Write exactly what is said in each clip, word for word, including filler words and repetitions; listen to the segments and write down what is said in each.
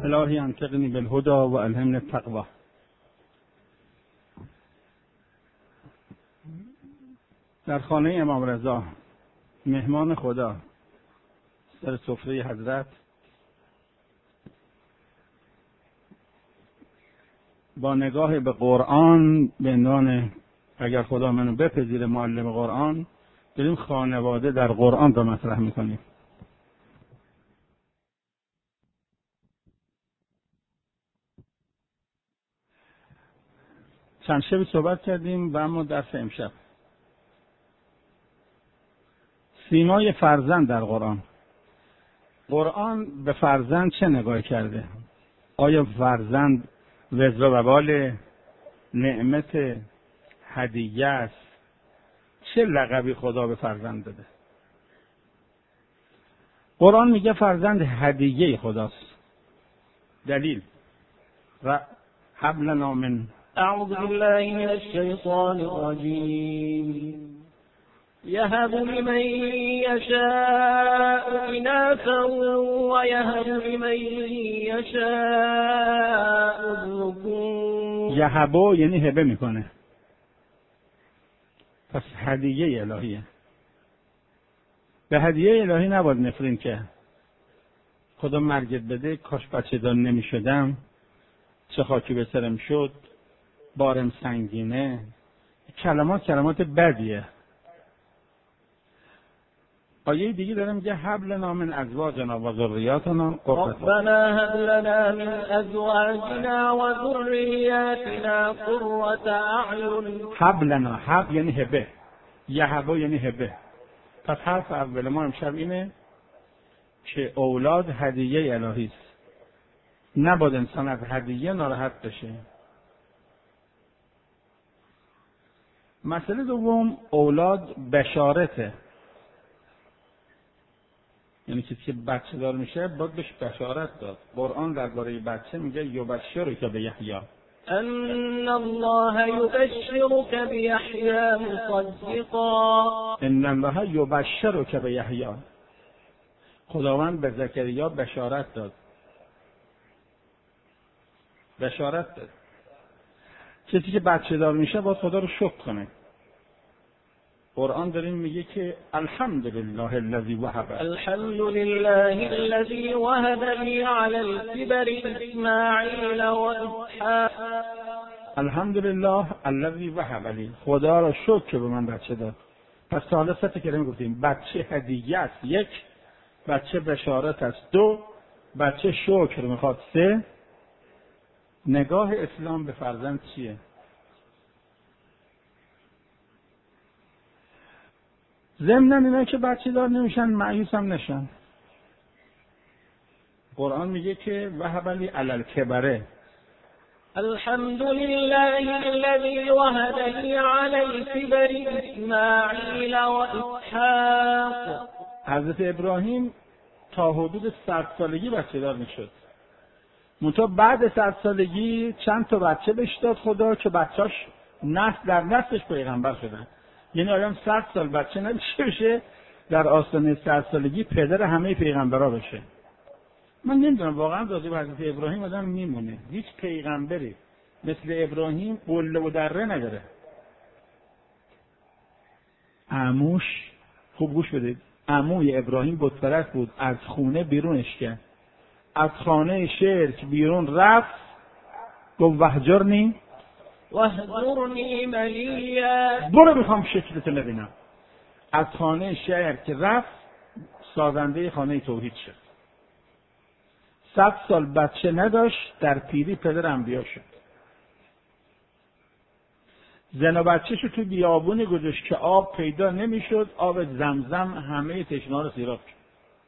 الهی انطقنی بالهدى و الهمنی التقوی. در خانه امام رضا مهمان خدا سر سفره حضرت با نگاه به قرآن به عنوان اگر خدا منو بپذیره معلم قرآن، داریم خانواده در قرآن را مطرح میکنیم. چند شبی صحبت کردیم و اما درس امشب سیمای فرزند در قرآن. قرآن به فرزند چه نگاه کرده؟ آیا فرزند وزر و وبال، نعمت، هدیه است؟ چه لقبی خدا به فرزند داده؟ قرآن میگه فرزند هدیه خداست. دلیل و هب لنا من اعوذ بالله من الشیطان الرجیم یهب لمن یشاء اناثا و یهب لمن یشاء الذکور. یهبو یعنی هبه میکنه، پس هدیه الهیه. به هدیه الهی نباید نفرین که خدا مرگت بده، کاش بچه دار نمی شدم، چه خاکی به سرم شد، بارم سنگینه. کلمات کلمات بدیه. آیه دیگه داره میگه هب لنا من ازواجنا و ذریاتنا ربنا هب لنا من ازواجنا و ذریاتنا قرة اعین. هب لنا، هب یعنی هبه، یهبو یعنی هبه. پس حرف اول ما امشب اینه که اولاد هدیه الهی است. نباید انسان از هدیه ناراحت بشه. مسئله دوم، اولاد بشارته. یعنی کسی که بچه دار میشه باید بهش بشارت داد. قرآن درباره بچه میگه یبشرک بیحیی، ان الله یبشرک بیحیی مصدقا. ان الله یبشرک بیحیی. خداوند به زکریا بشارت داد. بشارت داد. کسی که بچه دار میشه باید خدا رو شکر کنه. قرآن داریم میگه که الحمدلله الذی وهب الحمدلله الذی وهب لی علی الكبر اسماعیل و اسحاق. الحمدلله الذی وهب لی، خدا را شکر که به من بچه داد. پس تا حالا سه تا کلمه گفتیم. بچه هدیه است، یک. بچه بشارت است، دو. بچه شکر میخواد، سه. نگاه اسلام به فرزند چیه؟ ضمناً اینا که بچه دار نمیشن مایوس هم نشن. قرآن میگه که وهب لی علی الکبر. الحمدلله الذی وهب لی علی الكبر اسماعیل و اسحاق. حضرت ابراهیم تا حدود صد سالگی بچه دار میشد. منتها بعد صد سالگی چند تا بچه بهش داد خدا که بچه‌اش نسل در نسلش پیغمبر شدن. یعنی آدم صد سال بچه نمیشه بشه در آستانه صد سالگی پدر همه پیغمبرا بشه. من نمیدونم واقعا راضی به حضرت ابراهیم آدم میمونه. هیچ پیغمبری مثل ابراهیم قله و دره نداره. عموش، خوب گوش بدید، عموی ابراهیم بت پرست بود، از خونه بیرونش کرد، از خانه شرک بیرون رفت، گفت وهجرنی وهجرنی ملیا، برو میخوام شکلتو ببینم. از خانه شرک که رفت سازنده خانه توحید شد. صد سال بچه نداشت، در پیری پدر انبیا شد. زن و بچه‌شو تو بیابونی گذاشت که آب پیدا نمیشد، آب زمزم همه تشنه‌ها رو سیراب کرد.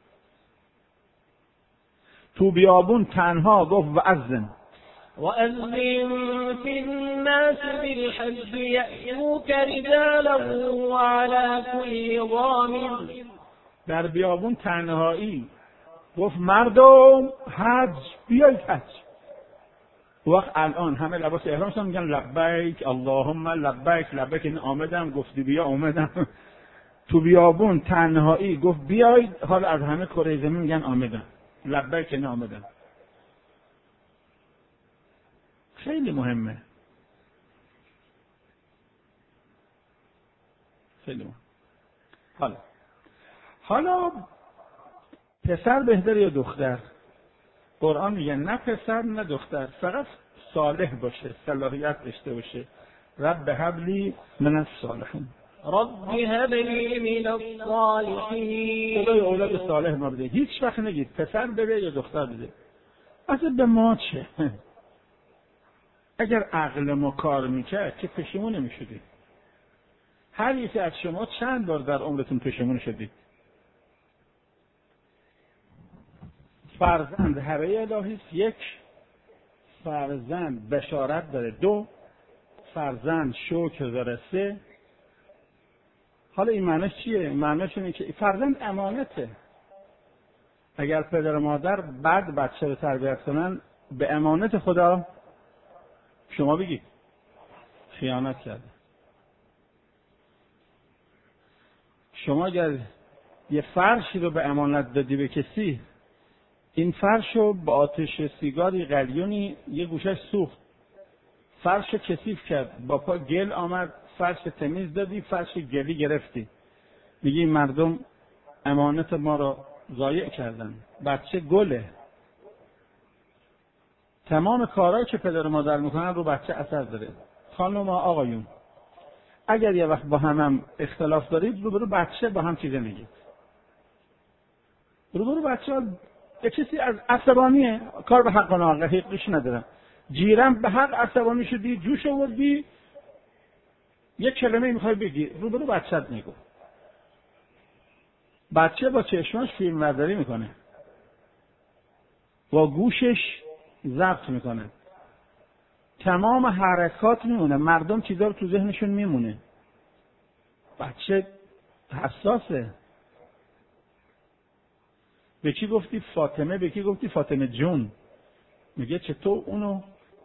تو بیابون تنها گفت وأذن وأذن في الناس بالحج يأتوك رجالا وعلى كل ضامر. در بیابون تنهایی گفت مردم حج بیایید حج. وقت الان همه لباس احرام شدن میگن لبیک اللهم لبیک لبیک، این آمدم، گفتی بیا آمدم. تو بیابون تنهایی گفت بیایید، حالا از همه کره زمین میگن آمدم، لبیک این آمدم. خیلی مهمه. خیلی مهمه. حالا حالا پسر بهتره یا دختر؟ قرآن میگه نه پسر نه دختر، فقط صالح باشه، صلاحیت داشته باشه. رب هب لی من الصالحین، رب هب لی من الصالحین. خدای اولاد صالح ما بده. هیچ وقت نگید پسر بده یا دختر بده. اصلا به ما چه؟ اگر عقل ما کار میکرد که پشیمون نمیشدید. هر یکی از شما چند بار در عمرتون پشیمون شدید؟ فرزند هبه الهی است، یک. فرزند بشارت داره، دو. فرزند شکر داره، سه. حالا این معنیش چیه؟ معنیش اینه که فرزند امانته. اگر پدر و مادر بعد بچه رو تربیت کنن به امانت خدا، شما بگید خیانت کرده. شما اگر یه فرشی رو به امانت دادی به کسی، این فرش رو با آتش سیگاری قلیونی یه گوشش سوخت، فرش رو کثیف کرد، با پا گل آمد، فرش تمیز دادی، فرش گلی گرفتی. میگی مردم امانت ما رو ضایع کردن. بچه گله. تمام کارهایی که پدر و مادر میکنن رو بچه اثر داره. خانم و آقایون، اگر یه وقت با هم, هم اختلاف دارید، رو برو بچه با هم چیزه میگید. رو برو بچه ها یه چیزی از عصبانیه، کار به حق و ناحقش ندارم. جیرم به حق عصبانی شدی، جوش آوردی، یک کلمه میخوای بگی، رو برو بچه‌ت میگو. بچه با چشماش فیلم برداری میکنه، با گوشش ضبط میکنه، تمام حرکات میمونه، مردم چیزا رو تو ذهنشون میمونه. بچه حساسه. به کی گفتی فاطمه، به کی گفتی فاطمه جون، میگه چطور اونو.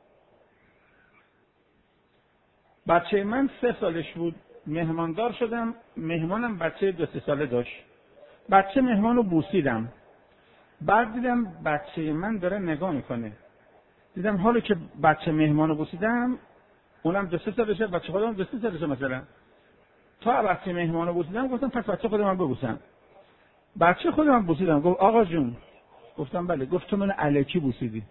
بچه من سه سالش بود، مهماندار شدم، مهمانم بچه دو سه ساله داشت. بچه مهمانو بوسیدم، بعد دیدم بچه من داره نگاه میکنه. دیدم حالا که بچه مهمانو بوسیدم، اونم دو سه سالشه، بچه خودم دو سه سالشه مثلا، تا بچه مهمانو بوسیدم گفتم پس بچه خودم هم ببوسم. بچه خودم هم بوسیدم، گفت آقا جون. گفتم بله. گفت تو من الکی بوسیدی.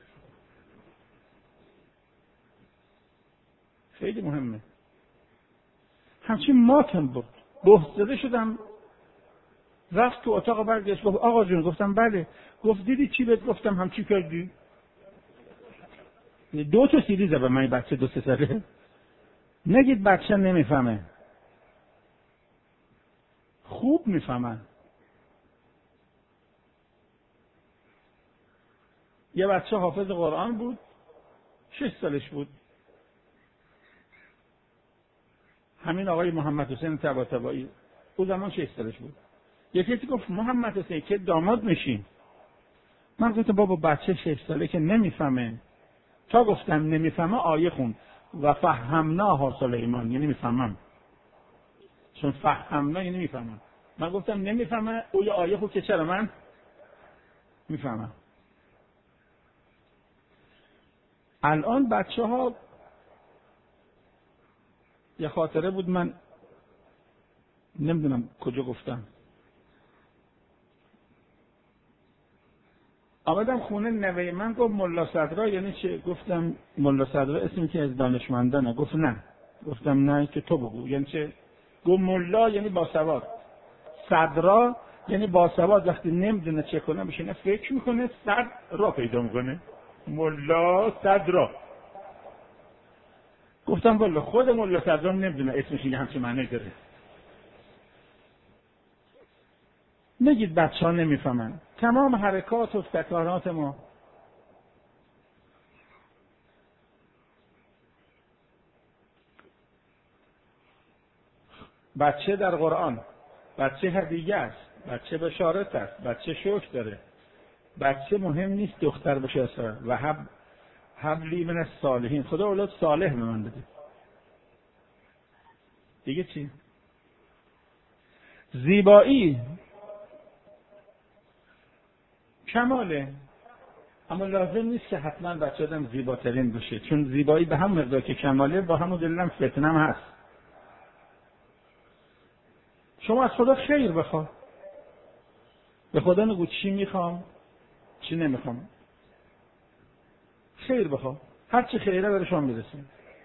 خیلی مهمه. همچین ماتم بود، بهزده شدم. رفت تو اتاق برگشت گفت آقا جون. گفتم بله. گفت دیدی چی بهت گفتم همچی کردی؟ دو تا سیری زد به من بچه دو سه ساله. نگید بچه نمیفهمه، خوب میفهمن. یه بچه حافظ قرآن بود، شش سالش بود. همین آقای محمد حسین طباطبایی، او زمان شش سالش بود. یکی کسی گفت محمد حسین که داماد میشین. من گفتم بابا بچه شش ساله که نمیفهمه. تا گفتم نمیفهمه آیه خون و فهمناها سلیمان، یعنی میفهمم. چون فهمنا یعنی میفهمم. من گفتم نمیفهمه، او یه آیه خون که چرا من میفهمم. الان بچه ها، یه خاطره بود، من نمیدونم کجا گفتم. آمدم خونه نوه من، گفت ملا صدرا یعنی چه؟ گفتم ملا صدرا اسمی که از دانشمندانه. گفت نه. گفتم نه که تو بگو یعنی چه؟ گفت ملا یعنی باسواد، صدرا یعنی باسواد. وقتی نمیدونه چه کنه بشینه فکر میکنه، صد را پیدا میکنه. ملا صدرا. گفتم والا خود ملا صدرا نمیدونه اسمش یه همچین معنی داره. نگید بچه ها نمیفهمن. تمام حرکات و سکانات ما. بچه در قرآن، بچه هدیه است، بچه بشارت است، بچه شکر داره. بچه مهم نیست دختر بشه اصلا. و هب حبلی من الصالحین، خدا اولاد صالح به من بده. دیگه چی؟ زیبایی کماله. اما لازم نیست که حتما بچه آدم زیباترین باشه، چون زیبایی به هم مقدار که کماله با همون دلیلم فتنه هم هست. شما از خدا خیر بخوا، به خدا نگو چی میخوام چی نمیخوام، خیر بخوا، هر چی خیره برای شما میرسه.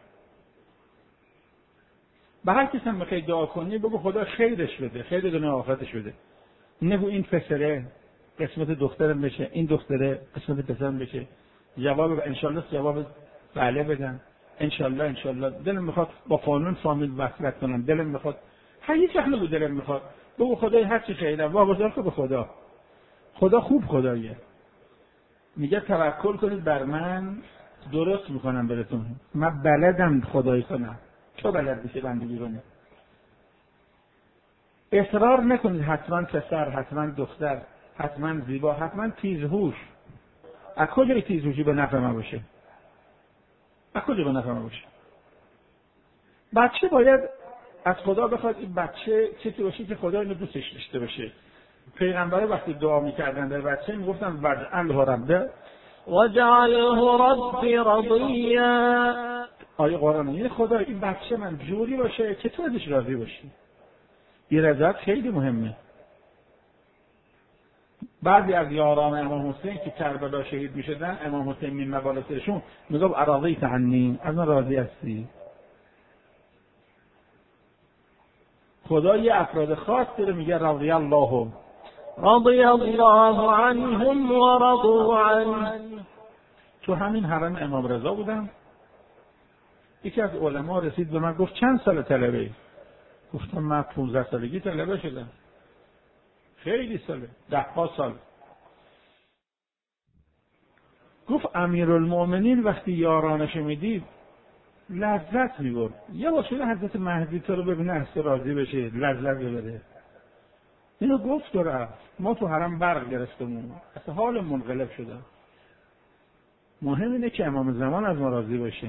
به هر کسی هم بخوای دعا کنی بگو خدا خیرش بده، خیر دنیا آخرتش بده. نگو این پسره قسمت دخترم بشه، این دختره قسمت پسرم بشه. جواب انشالله جواب بله بدن، انشالله انشالله. دلم میخواد با قانون فامیل وصلت کنم، دلم میخواد، هر هیچ وقت نگو دلم میخواد، بگو خدای هر چی خیره واگذار کن به خدا. خدا خوب خداییه، میگه توکل کنید بر من درست میکنم براتون، من بلدم خدایی کنم، تو بلد میشه بندگی کنی. اصرار نکنید حتما پسر، حتما دختر، حتما زیبا، حتما تیزهوش. از کجا تیزهوشی به نفع من باشه؟ از کجا به نفع من باشه؟ بچه باید از خدا بخواد این بچه چیزی باشه که خدا اینو دوستش داشته باشه. پیغمبر وقتی دعا میکردن در بچه میگفتن وجعله ربه وجعله ربی رضیا. آیه قرآنه، یعنی خدا این بچه من جوری باشه که تو ازش راضی باشی. این رضایت خیلی مهمه. بعضی از یاران امام حسین که کربلا شهید میشدن، امام حسین من مبالسهشون میگفت اراضیت عنی، از من راضی هستی؟ خدا یه افراد خاص داره میگه رضی الله رضی الله عنهم و رضوا عنه. تو همین حرم امام رضا بودم، یکی از علما رسید به من گفت چند سال طلبه؟ گفتم من پونزده سالگی طلبه شدم. خیلی ساله، ده ها سال. گفت امیرالمؤمنین وقتی یارانش میدید لذت میبرد. یه واسه حضرت مهدی تو رو ببینه هسته راضی بشه، لذت ببره. اینو گفت و رفت. ما تو حرم برق گرفتمون، اصلا حال منقلب شده. مهم اینه که امام زمان از ما راضی باشه.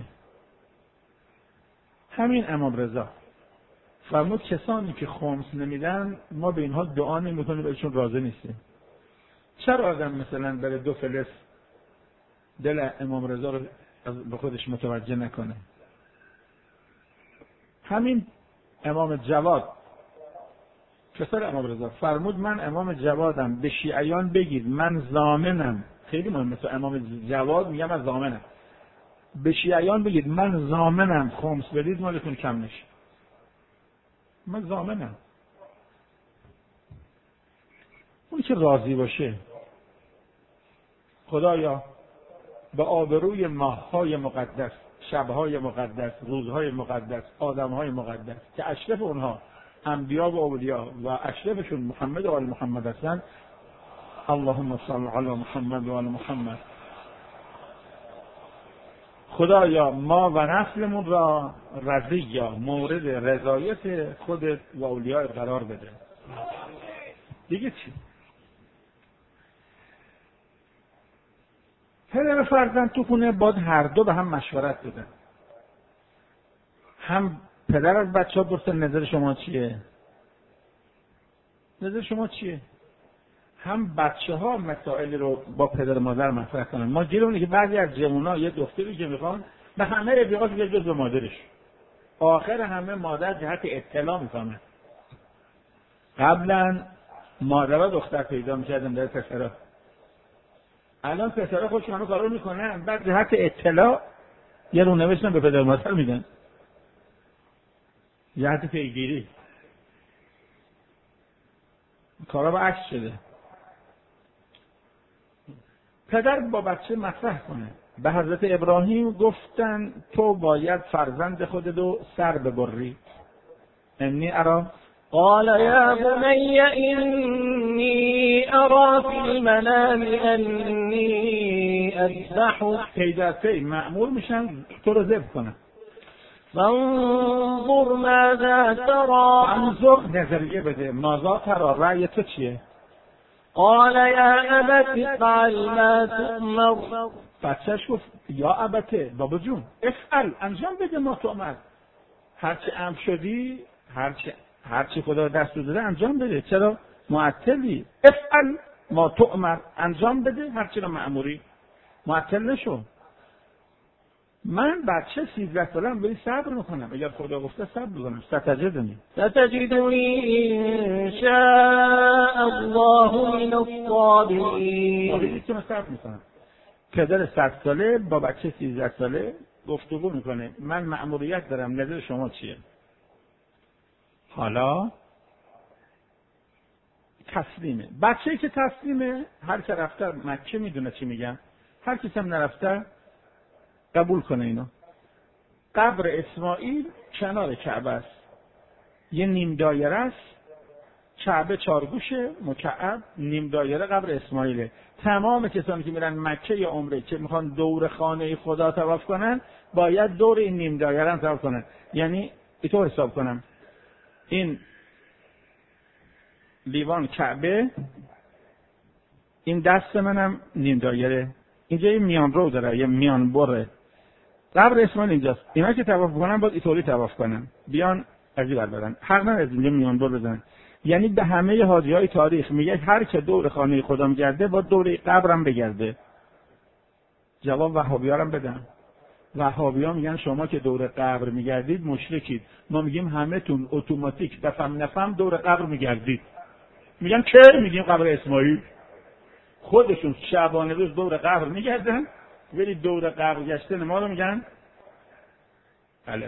همین امام رضا فرمود کسانی که خمس نمیدن ما به اینها دعا نمیکنیم، بهشون راضی نیستیم. چرا آدم مثلا برای دو فلس دل امام رضا رو به خودش متوجه نکنه؟ همین امام جواد پسر امام رضا فرمود من امام جوادم، به شیعیان بگید من ضامنم. خیلی مهمه، تو امام جواد میگم من ضامنم، به شیعیان بگید من ضامنم خمس بدید مالتون کم نشه. من ضامنم. اون که راضی باشه. خدایا به آبروی ماه‌های مقدس، شب‌های مقدس، روزهای مقدس، آدم‌های مقدس که اشرف اونها انبیا و اولیا و اشرفشون محمد و آل محمد هستند، اللهم صل علی محمد و آل محمد. خدایا ما و نسلمون را رضیا، مورد رضایت خودت و اولیاء قرار بده. دیگه چی؟ پدر و فرزند تو خونه باید هر دو به هم مشورت بدن. هم پدر از بچه ها پرسه نظر شما چیه؟ نظر شما چیه؟ هم بچه ها مسائل رو با پدر و مادر مطرح کنن. ما گیرونه که بعضی از جوونا یه دختری که میخوان به همه رفیقاش بگه جز به مادرش. آخر همه مادر جهت اطلاع میکنه. قبلا مادرها دختر پیدا میکردن در پسرها. الان پسرها خودش همه کارا رو میکنن، بعد جهت اطلاع یه رو نوشتن به پدر و مادر میدن. جهت پیگیری. کارا با عکس شده. پدر با بچه مطرح کنه. به حضرت ابراهیم گفتن تو باید فرزند خودت رو سر ببری. انی ارا قال یا بنی انی ارا فی المنام انی اذبحک. پیدا پی مأمور میشن تو رو ذبح کنن. فانظر ماذا ترى. انظر نظریه بده. ماذا ترى، رأی تو چیه؟ قال یا ابت افعل ما تؤمر. بچهش گفت یا ابته بابا جون افعل، انجام بده ما تؤمر. هرچی امر شدی، هرچی هرچی خدا دست داده انجام بده. چرا معطلی؟ افعل ما تؤمر، انجام بده هرچی رو مأموری. معطل نشو. من بچه سیزده سالم بری صبر میکنم، اگر خدا گفته صبر میکنم. ستجدنی ستجدنی ان شاء الله من الصابرین. که من صبر میکنم. پدر صد ساله با بچه سیزده ساله گفتگو میکنه، من مأموریت دارم، نظر شما چیه؟ حالا تسلیمه. بچه‌ای که تسلیمه، هر که رفته مکه میدونه چی میگن، هر کسی هم نرفته قبول کنه اینو. قبر اسماعیل کنار کعبه است، یه نیم دایره است، کعبه چارگوشه، مکعب، نیم دایره قبر اسماعیله. تمام کسانی که میرن مکه یا عمره که میخوان دور خانه خدا طواف کنن، باید دور این نیم دایره هم طواف کنن. یعنی اینطور حساب کنم، این لیوان کعبه، این دست منم نیم دایره، اینجا یه میان رو داره، یه میان بره. قبر اسماعیل اینجاست. اینا که طواف کنن باید اینطوری طواف کنن، بیان از این ور برن، حق نداره اینجا میان بر بزنن. یعنی به همه حاجیای تاریخ میگه هر که دور خانه خدا میگرده با دور قبرم بگرده. جواب وهابی‌ها هم بدن. وهابی‌ها میگن شما که دور قبر میگردید مشرکید. ما میگیم همه تون اتوماتیک بفهم نفهم دور قبر میگردید. میگن که میگیم قبر اسماعیل. خودشون شعبانه روز دور قبر میگردن، ولی دور قبر گشتن ما رو میگن غلط.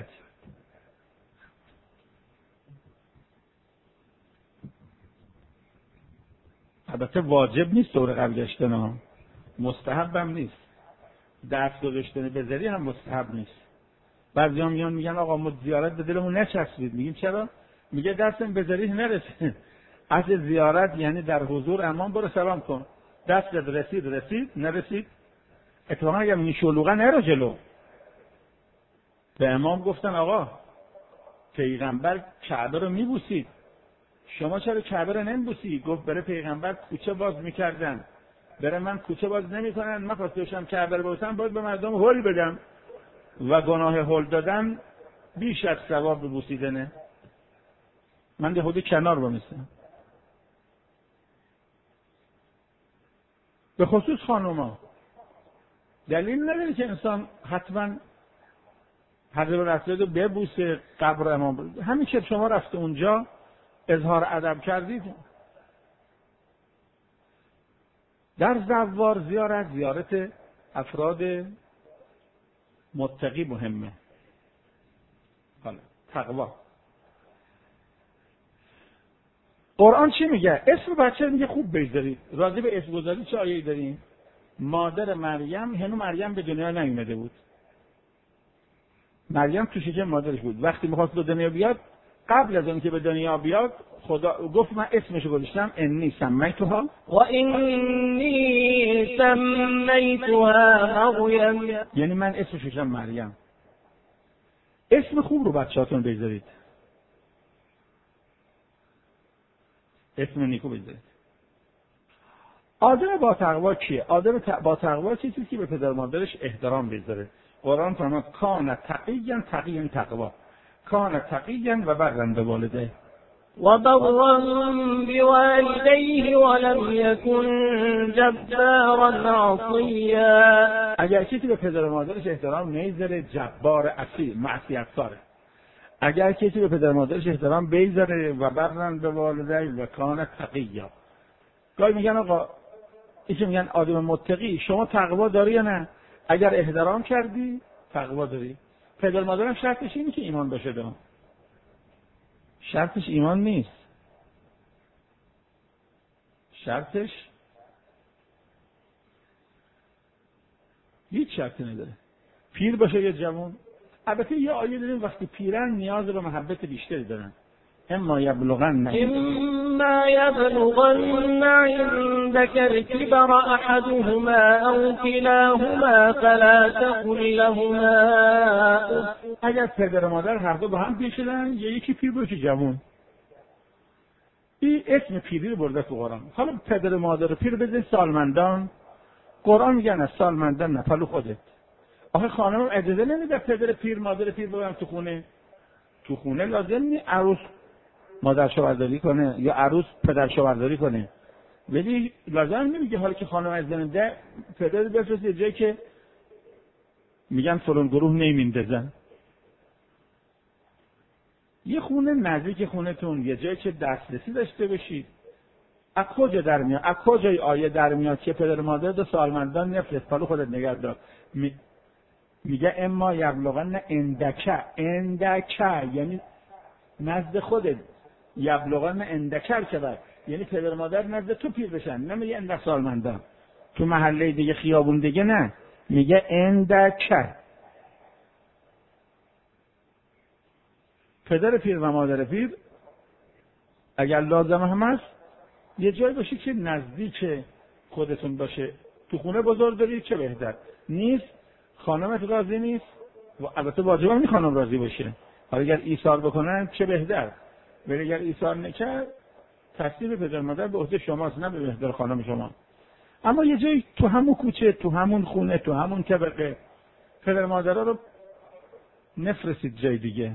البته واجب نیست دور قبر گشتن ها، مستحب هم نیست. دست گذاشتن به ذری هم مستحب نیست. بعضی‌ها میان میگن آقا ما زیارت به دلمون نچسبید. میگیم چرا؟ میگه دستم به ذری نرسید. اصل زیارت یعنی در حضور امام برو سلام کن. دست رسید رسید، نرسید اتفاقا اگه این شلوغه نرو جلو. به امام گفتن آقا پیغمبر کعبه رو میبوسید، شما چرا کعبه رو نمیبوسی؟ گفت برای پیغمبر کوچه باز میکردن، برای من کوچه باز نمیکنن، من خواست باشم کعبه رو ببوسم باید به مردم هول بدم و گناه هول دادن بیش از ثواب بوسیدنه. من یهودی کنار بمیستم. به خصوص خانوما دلیل نداره که انسان حتما حضرت رسول رو ببوسه قبر امام. همین که شما رفته اونجا اظهار ادب کردید. در زوار زیارت زیارت افراد متقی مهمه. حالا تقوا. قرآن چی میگه؟ اسم بچه میگه خوب بذارید. راضی به اسم گذاری چه آیه‌ای داریم؟ مادر مریم، هنوز مریم به دنیا نیومده بود. مریم تو شکم مادرش بود. وقتی میخواست به دنیا بیاد، قبل از اون که به دنیا بیاد خدا گفت من اسمشو گذاشتم انی سمیتها و انی سمیتها مریم، یعنی من اسمشو گذاشتم مریم. اسم خوب رو بچه‌هاتون بذارید. اسم نیکو بذارید. آدم با تقوا کیه؟ آدم با تقوا چیزی که به پدر مادرش احترام بذاره. قرآن فرمود کان تقیًا تقیًا تقوا، کان تقیًا و برًا بوالديه و برًا بوالديه ولم یکن جبارا عصیا. اگر کسی به پدر مادرش احترام نمیذاره جبار عصی، معصیت‌کاره. اگر کسی به پدر مادرش احترام بذاره و برًا بوالديه و کان تقیًا. گاهی میگن آقا این که میگن آدم متقی، شما تقوا داری یا نه؟ اگر احترام کردی تقوا داری. پدر مادرم شرطش اینه که ایمان باشه ده. شرطش ایمان نیست. شرطش هیچ شرطی نداره. پیر باشه یا جوان. البته یه آیه داریم وقتی پیرن نیاز به محبت بیشتری دارن. اما یبلغن اما یبلغن عندك الكبر احدهما او كلاهما فلا تقل لهما اف. اگر پدر و مادر هر دو با هم پیر شدن، یکی پیر باشه جوان، این اسم پیری رو برده تو قرآن. حالا پدر و مادر پیر بزن سالمندان، قرآن میگن از سالمندان نپلو خودت. آخه خانم اجازه نمیده پدر پیر مادر پیر ببرن تو خونه. تو خونه لازم نی عروس مادر شوهرداری کنه یا عروس پدر شوهرداری کنه. ولی لازم نمیگه حالا که خانم از زنده پدر بفرست یه جایی که میگن فلان گروه نمیندازن. یه خونه نزدیک خونتون، یه جایی که دسترسی داشته باشید. از کجا در میاد؟ از کجای آیه در میاد که پدر مادر دو سالمندان نفرست؟ حالا خودت نگه دار. می... میگه اما یبلغن اندکه، اندکه یعنی نزد خودت، یبلغن اندکر که بر یعنی پدر مادر نزد تو پیر بشن، نمیگه اندک سالمندان تو محله دیگه خیابون دیگه، نه، میگه اندکه. پدر پیر و مادر پیر اگر لازم هم هست یه جایی باشه که نزدیک خودتون باشه. تو خونه بزرگ دارید چه بهتر. نیست خانمت راضی نیست و البته واجبه این خانم راضی باشه، حالا اگر ایثار بکنن چه بهتر. ولی اگر ایثار نکرد تصدیق پدر مادر به عهده شماست، نه به بهتر خانم شما. اما یه جایی تو همون کوچه، تو همون خونه، تو همون طبقه پدر مادرها رو نفرستید جای دیگه.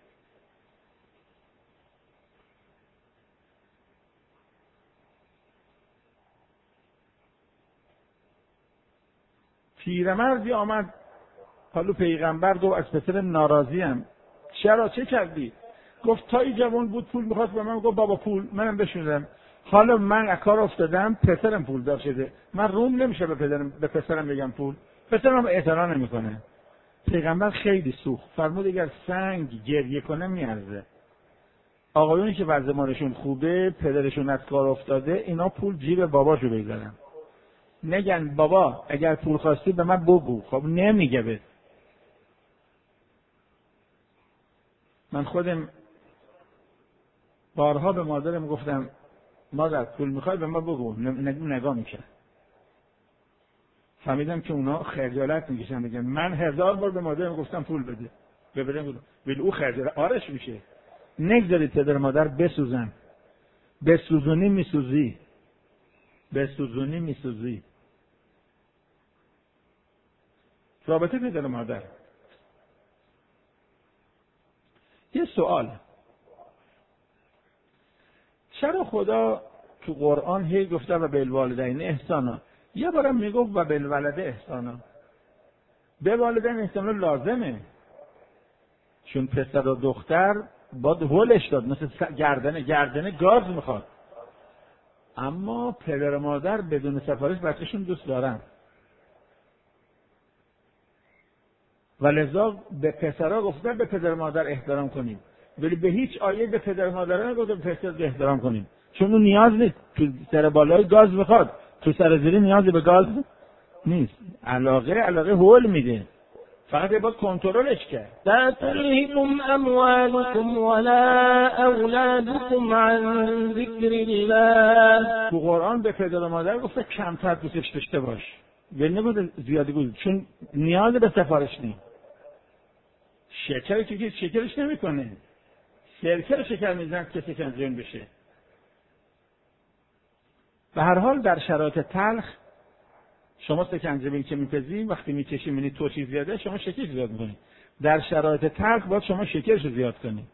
پیرمردی آمد حالا پیغمبر گفت از پسر ناراضیم. چرا چه کردی؟ گفت تایی جوان بود پول میخواست به من، گفت بابا پول منم بشونم. حالا من از کار افتادم، پسرم پول دار شده، من روم نمیشه به پدرم به پسرم بگم پول، پسرم اعتراض نمیکنه. پیغمبر خیلی سوخت، فرمود اگر سنگ گریه کنه میارزه. آقایونی که وضع مالشون خوبه، پدرشون از کار افتاده، اینا پول جیب باباشو بگذارن. نگن بابا اگر پول خواستی به من بگو. خب نمیگه. به من خودم بارها به مادرم گفتم مادر پول میخوای به من بگو، نگاه میکنه. فهمیدم که اونا خجالت میکشن، میگن من هزار بار به مادرم گفتم پول بده ببرم، ولی او خجالت آرش میشه. نگذارید پدر مادر بسوزن. بسوزونی میسوزی، بسوزونی میسوزی. رابطه پدر مادر. یه سوال، چرا خدا تو قرآن هی گفته و بالوالدین احسانا، یه بارم میگفت و بالولد احسانا؟ به والدین احسانا لازمه، چون پسر و دختر باید هولش داد، مثل گردنه گردنه گاز میخواد. اما پدر و مادر بدون سفارش بچه‌شون دوست دارن و لذا به پسرها گفتن به پدر و مادر احترام کنیم، ولی به هیچ آیه به پدر و مادر نگفتن به پسر احترام کنیم، چون اون نیاز نیست. تو سر بالای گاز میخواد، تو سر زیری نیازی به گاز نیست. علاقه علاقه هول میده، فقط باید کنترلش کرد. لا تلهكم اموالكم ولا اولادكم عن ذکر الله. تو قرآن به پدر و مادر گفته کمتر دوستش داشته باش، ولی نگفته زیادی گوز، چون نیاز به سفارش نیست. شکر که شکرش نمیکنه، سرکه شکر میزنه که سکنجون بشه. به هر حال در شرایط تلخ شما سکنجبین که میپزی وقتی میکشی میبینی توشی زیاده، شما شکرش زیاد میکنی. در شرایط تلخ باید شما شکرش زیاد کنی.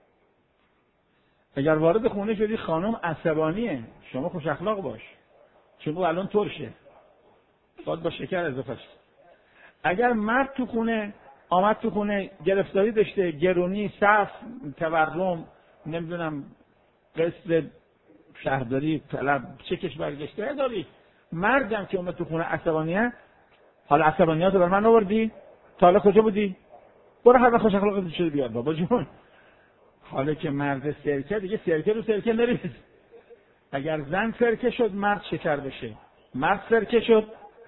اگر وارد خونه شدی خانم عصبانیه، شما خوش اخلاق باش، چون او الان ترشه، باید با شکر اضافه شد. اگر مرد تو خونه آمد تو خونه گرفتاری داشته، گرونی، صف، تورم، نمیدونم قسط شهرداری، طلب، چکش برگشته داری، مردم که اومد تو خونه عصبانیه، حالا عصبانیاتو بر من آوردی؟ تا حالا کجا بودی؟ برو هر وقت خوش اخلاقت شده بیاد بابا جون. حالا که مرد سرکه دیگه سرکه رو سرکه نریز. اگر زن سرکه شد مرد شکر بشه، مرد سرکه شد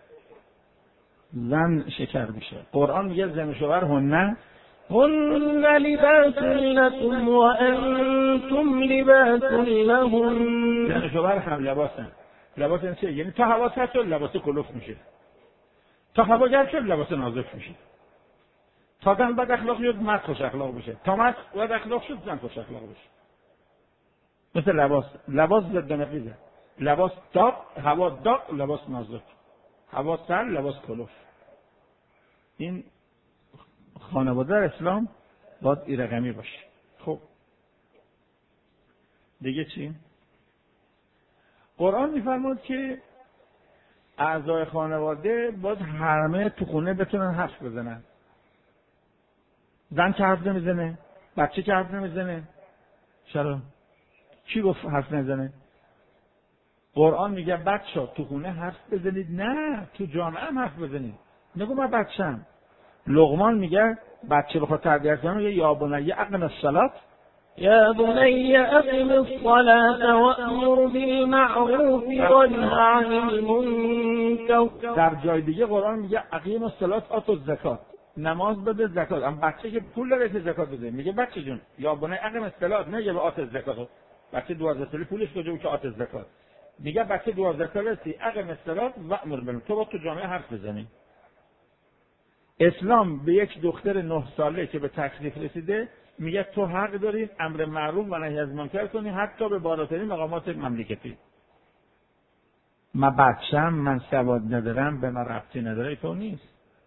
زن شکر بشه. قرآن میگه زن و شوهر هن هن لباس لكم وانتم لباس لهم. زن و شوهر هم لباسن. لباس این چه؟ یعنی تا هوا سرد شد لباس کلوف میشه، تا هوا گرم شد لباس نازک میشه. تا زن بد اخلاق شد مرد خوش اخلاق بشه، تا مرد بد اخلاق شد زن خوش اخلاق بشه. مثل لباس، لباس ضد نقیضه. لباس داغ، هوا داغ، لباس نازک. هوا سر، لباس کلوف. این خانواده در اسلام باید این رقمی باشه. خب دیگه چی؟ قرآن میفرمود که اعضای خانواده باید همه تو خونه بتونن حرف بزنن. زن که حرف نمیزنه، بچه که حرف نمیزنه. چرا؟ کی گفت حرف نزنه؟ قرآن میگه بچه تو خونه حرف بزنید، نه تو جامعه هم حرف بزنید. نگو من بچه‌ام. لقمان میگه بچه بخواد تربیت کنه میگه یا بنی اقم الصلاة یا بنی اقم الصلاة وأمر بالمعروف وانه عن المنکر. در جای دیگه قرآن میگه اقیم الصلاة آتوا الزکات، نماز بده زکات. اما بچه که پول داره که زکات بده میگه بچه جون یا بنی اقم الصلاة، نمیگه به آت الزکات. بچه دوازده ساله پولش کجا بود که آت الزکات؟ میگه بچه دوازده ساله سی اقم الصلاة وأمر بالمعروف، تو با تو جامعه حرف بزنی. اسلام به یک دختر نه ساله که به تکلیف رسیده میگه تو حق داری امر معروف و نهی از منکر کنی، حتی به بالاترین مقامات مملکتی. من بچه‌م، من سواد ندارم، به من ربطی نداره. تو نیست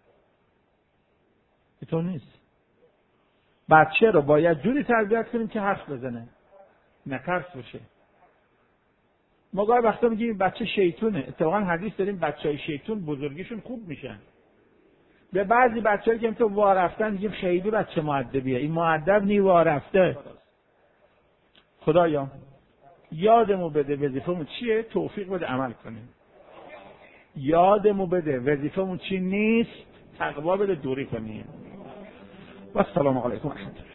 تو نیست بچه رو باید جوری تربیت کنیم که حرف بزنه، نه ترس بشه. ما گاهی وقتا میگیم بچه شیطونه. اتفاقا حدیث داریم بچهای شیطون بزرگیشون خوب میشن. به بعضی بچه‌ای که تو وارفتن میگیم خیلی بچه مؤدبیه، این مؤدب نی وارفته. خدایا یادمو بده وظیفمون چیه، توفیق بده عمل کنیم. یادمو بده وظیفمون چی نیست، تقوا بده دوری کنیم. و السلام علیکم.